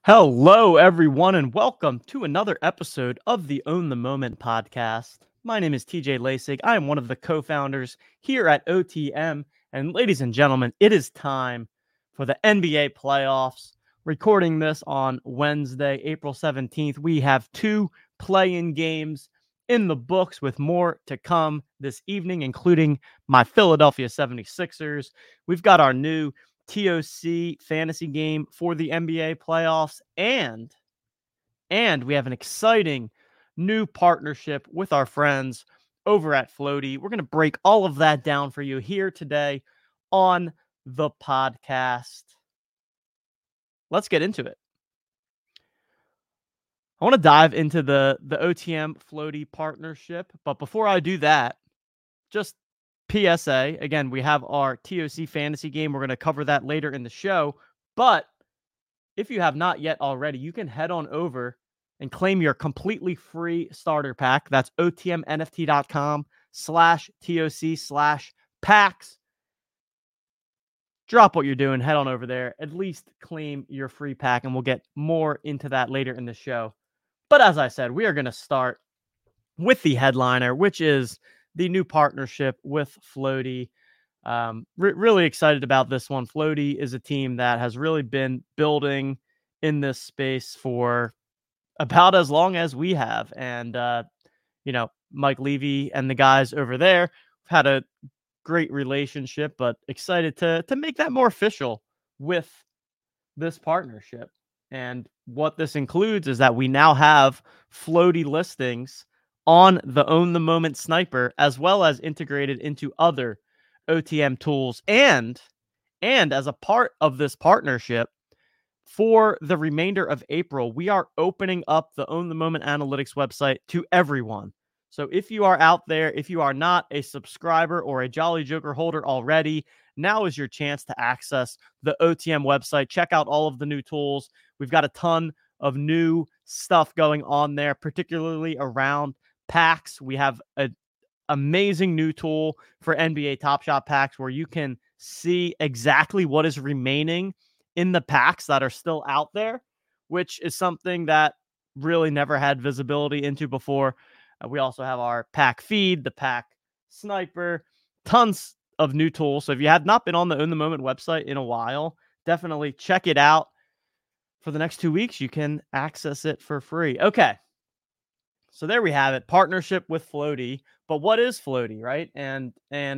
Hello, everyone, and welcome to another episode of the Own the Moment podcast. My name is TJ Lasig. I am one of the co-founders here at OTM. And ladies and gentlemen, it is time for the NBA playoffs. Recording this on Wednesday, April 17th. We have two play-in games in the books with more to come this evening, including my Philadelphia 76ers. We've got our new TOC fantasy game for the NBA playoffs, and we have an exciting new partnership with our friends over at Floaty. We're going to break all of that down for you here today on the podcast. Let's get into it. I want to dive into the OTM Floaty partnership, but before I do that, just PSA, again, we have our TOC fantasy game. We're going to cover that later in the show. But if you have not yet already, you can head on over and claim your completely free starter pack. That's otmnft.com/TOC/packs. Drop what you're doing. Head on over there. At least claim your free pack, and we'll get more into that later in the show. But as I said, we are going to start with the headliner, which is the new partnership with Floaty. Really excited about this one. Floaty is a team that has really been building in this space for about as long as we have. And, Mike Levy and the guys over there have had a great relationship, but excited to make that more official with this partnership. And what this includes is that we now have Floaty listings on the Own the Moment Sniper, as well as integrated into other OTM tools. And as a part of this partnership, for the remainder of April, we are opening up the Own the Moment Analytics website to everyone. So if you are out there, if you are not a subscriber or a Jolly Joker holder already, now is your chance to access the OTM website. Check out all of the new tools. We've got a ton of new stuff going on there, particularly around packs. We have an amazing new tool for NBA Top Shot packs where you can see exactly what is remaining in the packs that are still out there, which is something that really never had visibility into before. We also have our pack feed, the pack sniper, tons of new tools. So if you have not been on the Own the Moment website in a while, definitely check it out. For the next 2 weeks, you can access it for free. Okay. So there we have it. Partnership with Floaty. But what is Floaty, right? And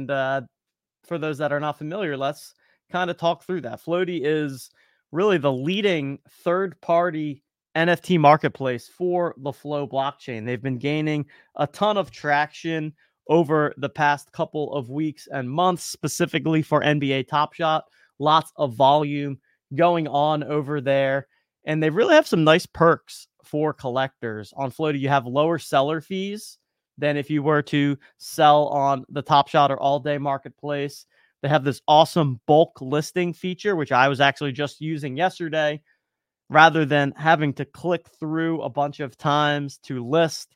for those that are not familiar, let's kind of talk through that. Floaty is really the leading third-party NFT marketplace for the Flow blockchain. They've been gaining a ton of traction over the past couple of weeks and months, specifically for NBA Top Shot. Lots of volume going on over there. And they really have some nice perks for collectors. On Floaty, you have lower seller fees than if you were to sell on the Top Shot or All Day marketplace. They have this awesome bulk listing feature, which I was actually just using yesterday. Rather than having to click through a bunch of times to list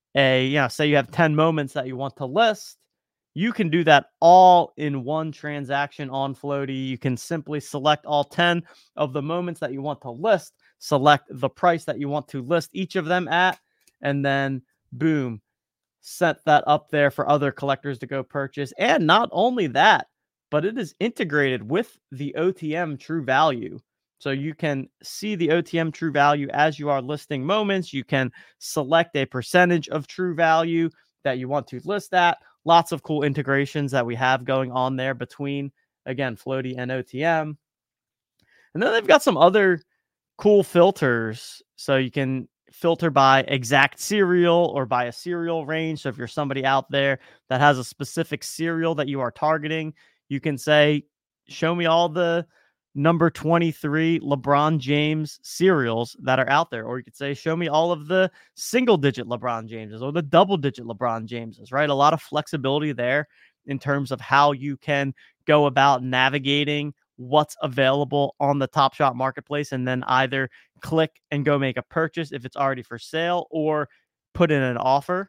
say you have 10 moments that you want to list, you can do that all in one transaction on Floaty. You can simply select all 10 of the moments that you want to list, select the price that you want to list each of them at, and then boom, set that up there for other collectors to go purchase. And not only that, but it is integrated with the OTM True Value. So you can see the OTM True Value as you are listing moments. You can select a percentage of True Value that you want to list at. Lots of cool integrations that we have going on there between, again, Floaty and OTM. And then they've got some other cool filters. So you can filter by exact serial or by a serial range. So if you're somebody out there that has a specific serial that you are targeting, you can say, show me all the number 23 LeBron James serials that are out there. Or you could say, show me all of the single digit LeBron Jameses or the double digit LeBron Jameses, right? A lot of flexibility there in terms of how you can go about navigating what's available on the Top Shot marketplace, and then either click and go make a purchase if it's already for sale or put in an offer.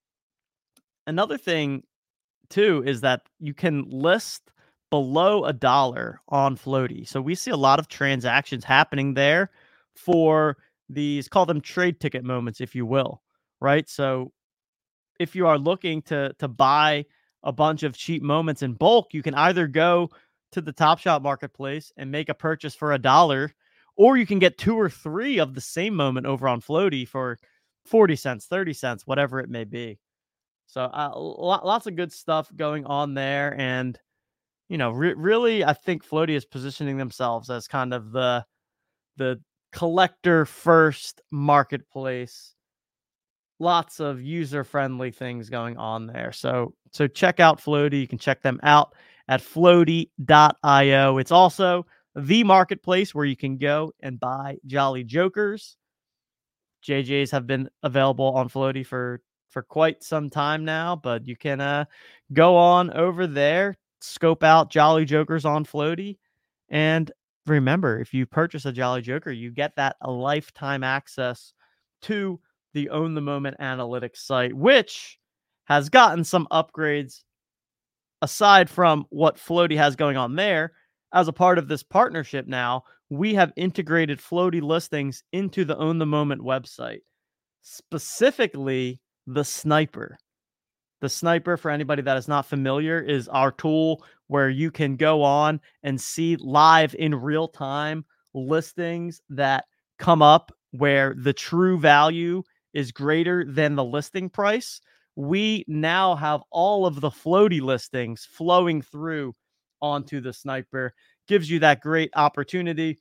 Another thing too is that you can list below $1 on Floaty. So we see a lot of transactions happening there for these, call them trade ticket moments, if you will, right? So if you are looking to buy a bunch of cheap moments in bulk, you can either go to the Top Shot marketplace and make a purchase for $1, or you can get 2 or 3 of the same moment over on Floaty for 40 cents, 30 cents, whatever it may be. So lots of good stuff going on there. And, really, I think Floaty is positioning themselves as kind of the collector first marketplace. Lots of user-friendly things going on there. So check out Floaty. You can check them out at floaty.io. It's also the marketplace where you can go and buy Jolly Jokers. JJs have been available on Floaty for quite some time now, but you can go on over there, scope out Jolly Jokers on Floaty, and remember, if you purchase a Jolly Joker, you get that a lifetime access to the Own the Moment analytics site, which has gotten some upgrades aside from what Floaty has going on there. As a part of this partnership now, we have integrated Floaty listings into the Own the Moment website, specifically the Sniper. The Sniper, for anybody that is not familiar, is our tool where you can go on and see live in real time listings that come up where the true value is greater than the listing price. We now have all of the Floaty listings flowing through onto the Sniper. Gives you that great opportunity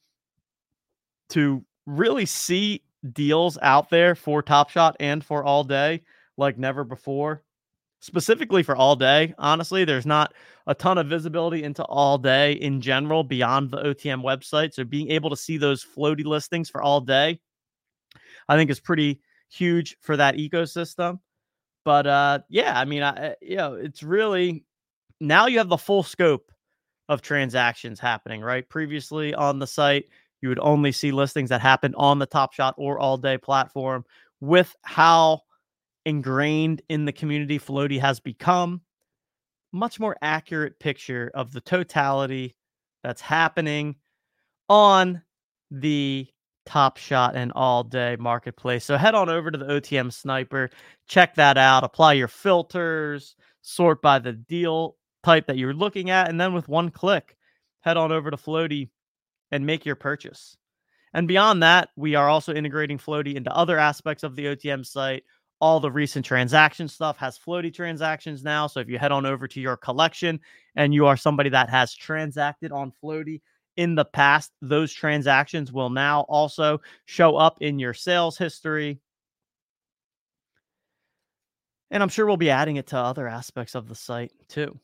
to really see deals out there for Top Shot and for All Day like never before. Specifically for All Day, honestly, there's not a ton of visibility into All Day in general beyond the OTM website. So being able to see those Floaty listings for All Day, I think is pretty huge for that ecosystem. But yeah, I mean, it's really, now you have the full scope of transactions happening, right? Previously on the site, you would only see listings that happened on the Top Shot or All Day platform. With how ingrained in the community Floaty has become, much more accurate picture of the totality that's happening on the Top Shot and All Day marketplace. So head on over to the OTM Sniper, check that out, apply your filters, sort by the deal type that you're looking at, and then with one click, head on over to Floaty and make your purchase. And beyond that, we are also integrating Floaty into other aspects of the OTM site. All the recent transaction stuff has Floaty transactions now. So if you head on over to your collection and you are somebody that has transacted on Floaty in the past, those transactions will now also show up in your sales history. And I'm sure we'll be adding it to other aspects of the site too.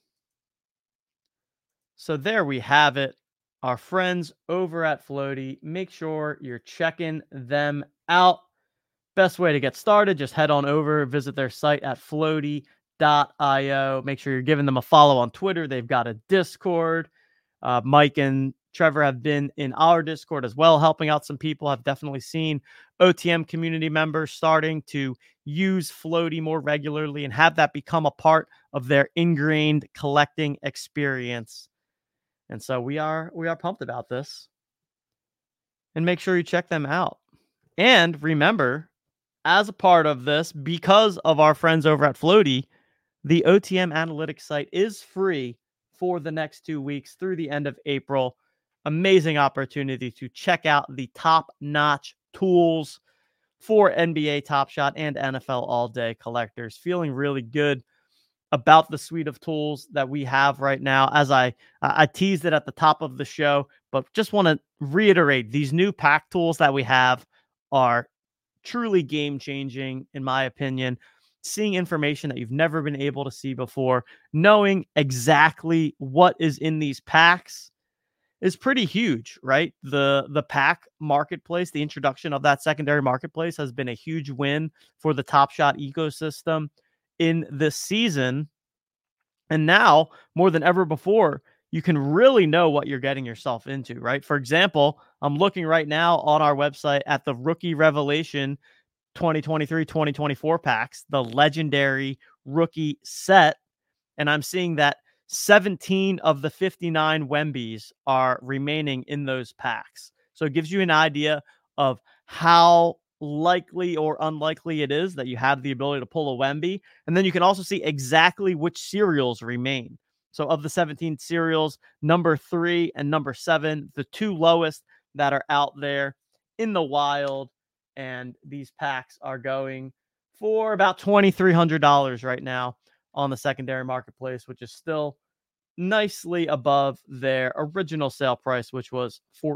So there we have it. Our friends over at Floaty. Make sure you're checking them out. Best way to get started, just head on over, visit their site at floaty.io. Make sure you're giving them a follow on Twitter. They've got a Discord. Mike and Trevor have been in our Discord as well, helping out some people. I've definitely seen OTM community members starting to use Floaty more regularly and have that become a part of their ingrained collecting experience. And so we are pumped about this. And make sure you check them out. And remember, as a part of this, because of our friends over at Floaty, the OTM analytics site is free for the next 2 weeks through the end of April. Amazing opportunity to check out the top-notch tools for NBA Top Shot and NFL All Day collectors. Feeling really good about the suite of tools that we have right now. As I teased it at the top of the show, but just want to reiterate, these new pack tools that we have are truly game-changing, in my opinion. Seeing information that you've never been able to see before, knowing exactly what is in these packs is pretty huge, right? The pack marketplace, the introduction of that secondary marketplace has been a huge win for the Top Shot ecosystem in this season. And now, more than ever before, you can really know what you're getting yourself into, right? For example, I'm looking right now on our website at the Rookie Revelation 2023-2024 packs, the legendary rookie set, and I'm seeing that 17 of the 59 Wembies are remaining in those packs. So it gives you an idea of how likely or unlikely it is that you have the ability to pull a Wemby. And then you can also see exactly which serials remain. So of the 17 serials, number 3 and number 7, the two lowest that are out there in the wild. And these packs are going for about $2,300 right now on the secondary marketplace, which is still nicely above their original sale price, which was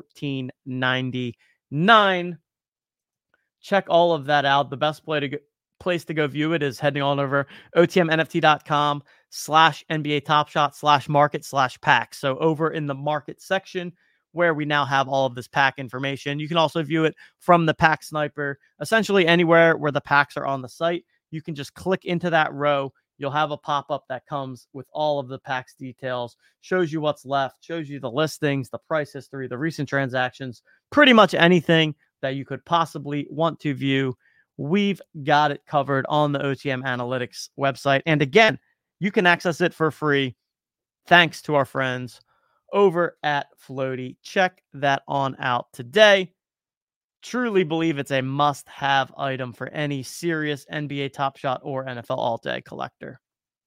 $14.99. Check all of that out. The best place to go view it is heading on over otmnft.com/NBA Top Shot/market/pack. So over in the market section where we now have all of this pack information, you can also view it from the Pack Sniper. Essentially anywhere where the packs are on the site, you can just click into that row. You'll have a pop-up that comes with all of the packs details, shows you what's left, shows you the listings, the price history, the recent transactions, pretty much anything that you could possibly want to view. We've got it covered on the OTM Analytics website. And again, you can access it for free thanks to our friends over at Floaty. Check that on out today. Truly believe it's a must-have item for any serious NBA Top Shot or NFL All-Day collector.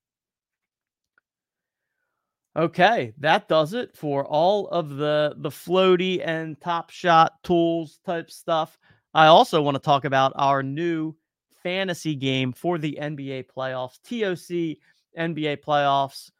Okay, that does it for all of the Floaty and Top Shot tools type stuff. I also want to talk about our new fantasy game for the NBA playoffs, TOC NBA playoffs.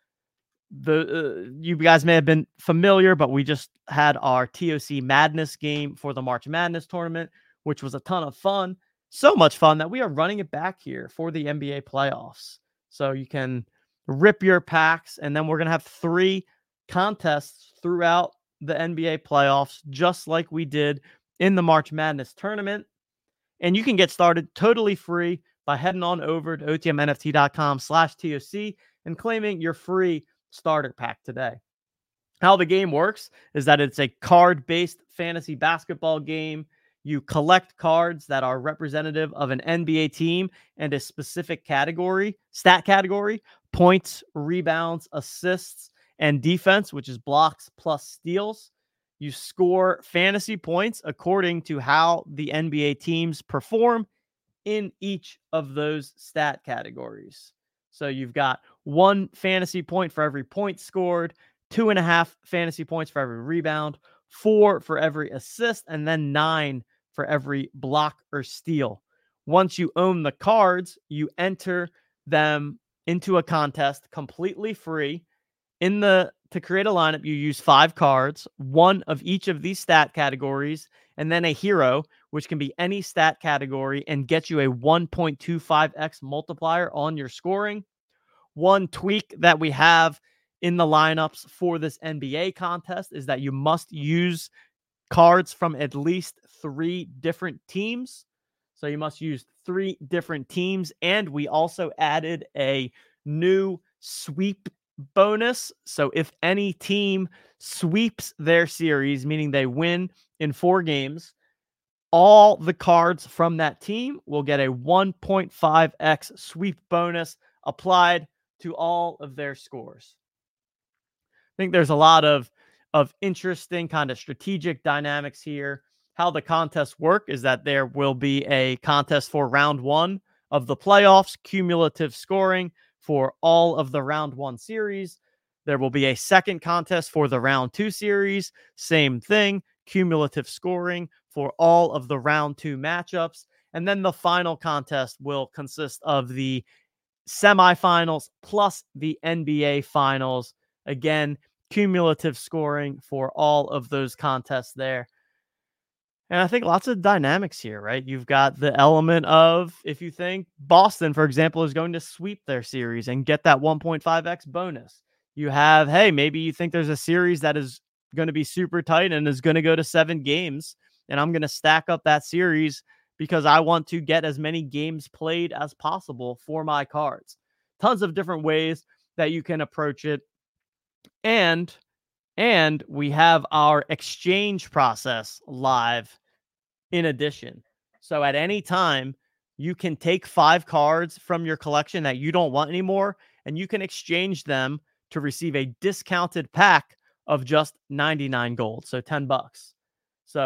You guys may have been familiar, but we just had our TOC Madness game for the March Madness tournament, which was a ton of fun. So much fun that we are running it back here for the NBA playoffs. So you can rip your packs, and then we're going to have 3 contests throughout the NBA playoffs, just like we did in the March Madness tournament. And you can get started totally free by heading on over to otmnft.com/TOC and claiming your free starter pack today. How the game works is that it's a card-based fantasy basketball game. You collect cards that are representative of an NBA team and a specific stat category, points, rebounds, assists, and defense, which is blocks plus steals. You score fantasy points according to how the NBA teams perform in each of those stat categories. So you've got 1 fantasy point for every point scored, 2.5 fantasy points for every rebound, 4 for every assist, and then 9 for every block or steal. Once you own the cards, you enter them into a contest completely free. To create a lineup, you use 5 cards, 1 of each of these stat categories, and then a hero, which can be any stat category and get you a 1.25x multiplier on your scoring. One tweak that we have in the lineups for this NBA contest is that you must use cards from at least 3 different teams. So you must use 3 different teams. And we also added a new sweep bonus. So if any team sweeps their series, meaning they win in 4 games, all the cards from that team will get a 1.5x sweep bonus applied to all of their scores. I think there's a lot of interesting kind of strategic dynamics here. How the contests work is that there will be a contest for round 1 of the playoffs, cumulative scoring for all of the round 1 series. There will be a second contest for the round 2 series. Same thing, cumulative scoring for all of the round 2 matchups. And then the final contest will consist of the semifinals plus the NBA finals. Again, cumulative scoring for all of those contests there. And I think lots of dynamics here, right? You've got the element of, if you think Boston, for example, is going to sweep their series and get that 1.5x bonus. You have, hey, maybe you think there's a series that is going to be super tight and is going to go to 7 games, and I'm going to stack up that series because I want to get as many games played as possible for my cards. Tons of different ways that you can approach it. And we have our exchange process live in addition. So at any time, you can take 5 cards from your collection that you don't want anymore, and you can exchange them to receive a discounted pack of just 99 gold, so $10. So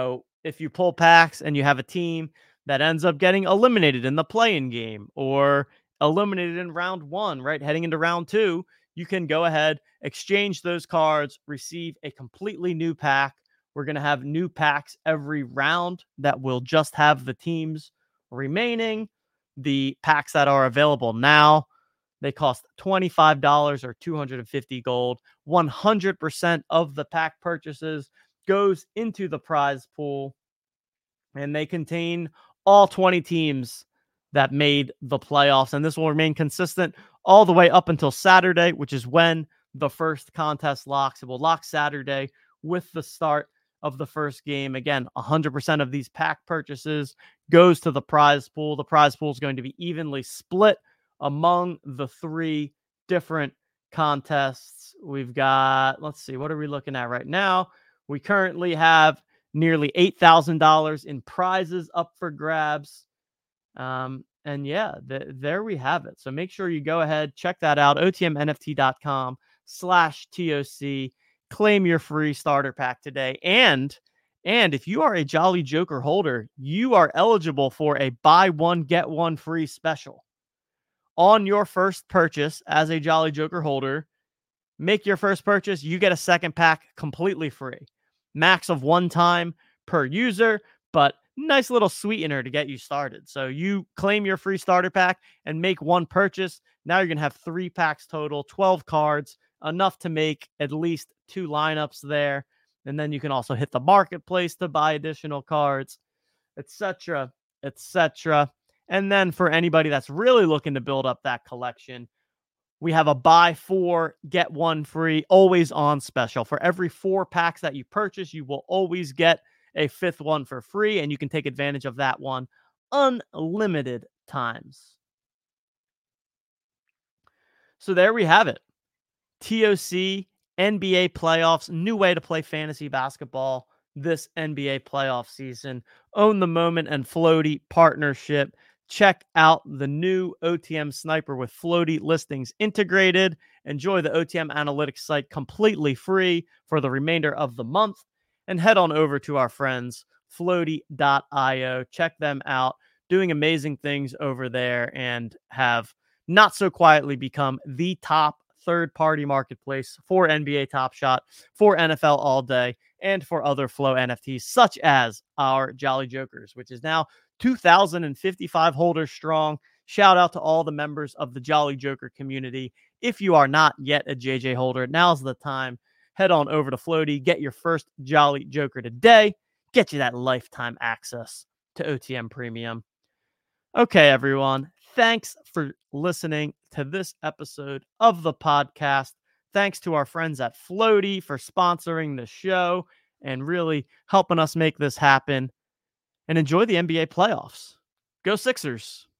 if you pull packs and you have a team that ends up getting eliminated in the play-in game or eliminated in round 1, right, heading into round 2, you can go ahead, exchange those cards, receive a completely new pack. We're going to have new packs every round that will just have the teams remaining. The packs that are available now, they cost $25 or 250 gold. 100% of the pack purchases goes into the prize pool, and they contain all 20 teams that made the playoffs. And this will remain consistent all the way up until Saturday, which is when the first contest locks. It will lock Saturday with the start of the first game. Again, 100% of these pack purchases goes to the prize pool. The prize pool is going to be evenly split among the 3 different contests. We've got, let's see, what are we looking at right now? We currently have nearly $8,000 in prizes up for grabs. And yeah, there we have it. So make sure you go ahead, check that out, otmnft.com/TOC. Claim your free starter pack today. And if you are a Jolly Joker holder, you are eligible for a buy one, get one free special. On your first purchase as a Jolly Joker holder, make your first purchase, you get a second pack completely free. Max of 1 time per user, but nice little sweetener to get you started. So you claim your free starter pack and make 1 purchase. Now you're going to have 3 packs total, 12 cards, enough to make at least 2 lineups there. And then you can also hit the marketplace to buy additional cards, etc., etc. And then for anybody that's really looking to build up that collection, we have a buy 4, get 1 free, always on special. For every 4 packs that you purchase, you will always get a 5th one for free, and you can take advantage of that one unlimited times. So there we have it. TOC, NBA playoffs, new way to play fantasy basketball this NBA playoff season. Own the Moment and Floaty partnership. Check out the new OTM Sniper with Floaty listings integrated. Enjoy the OTM Analytics site completely free for the remainder of the month. And head on over to our friends, Floaty.io. Check them out, doing amazing things over there, and have not so quietly become the top third-party marketplace for NBA Top Shot, for NFL All Day, and for other Flow NFTs, such as our Jolly Jokers, which is now 2,055 holders strong. Shout out to all the members of the Jolly Joker community. If you are not yet a JJ holder, now's the time. Head on over to Floaty. Get your first Jolly Joker today. Get you that lifetime access to OTM Premium. Okay, everyone. Thanks for listening to this episode of the podcast. Thanks to our friends at Floaty for sponsoring the show and really helping us make this happen. And enjoy the NBA playoffs. Go Sixers.